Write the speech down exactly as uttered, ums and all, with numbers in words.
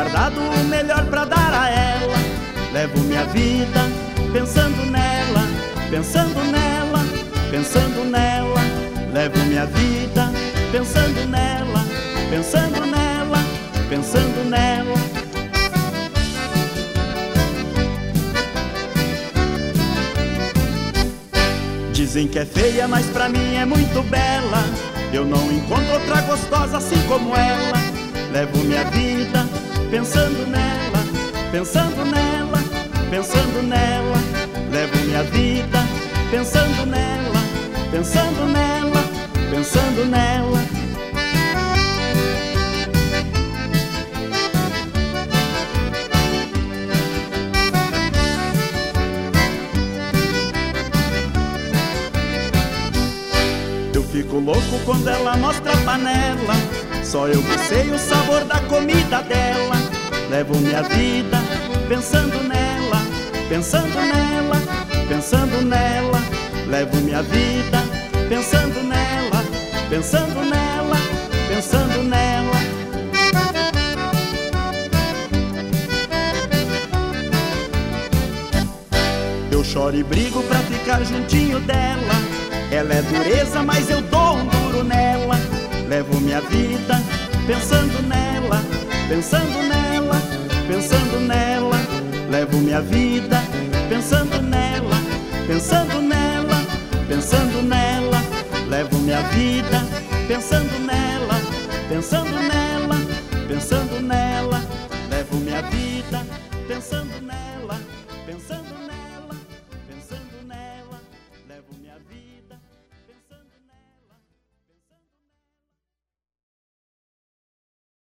guardado o melhor pra dar a ela. Levo minha vida pensando nela, pensando nela, pensando nela. Levo minha vida pensando nela, pensando nela, pensando nela. Dizem que é feia, mas pra mim é muito bela. Eu não encontro outra gostosa assim como ela. Levo minha vida pensando nela, pensando nela, pensando nela. Levo minha vida pensando nela, pensando nela, pensando nela. Eu fico louco quando ela mostra a panela. Só eu que sei o sabor da comida dela. Levo minha vida pensando nela, pensando nela, pensando nela. Levo minha vida pensando nela, pensando nela, pensando nela. Eu choro e brigo pra ficar juntinho dela. Ela é dureza, mas eu dou um duro nela. Levo minha vida pensando nela, pensando nela, pensando nela. Levo minha vida pensando nela, pensando nela, pensando nela. Levo minha vida pensando nela, pensando nela, pensando nela. Levo minha vida pensando nela, pensando nela.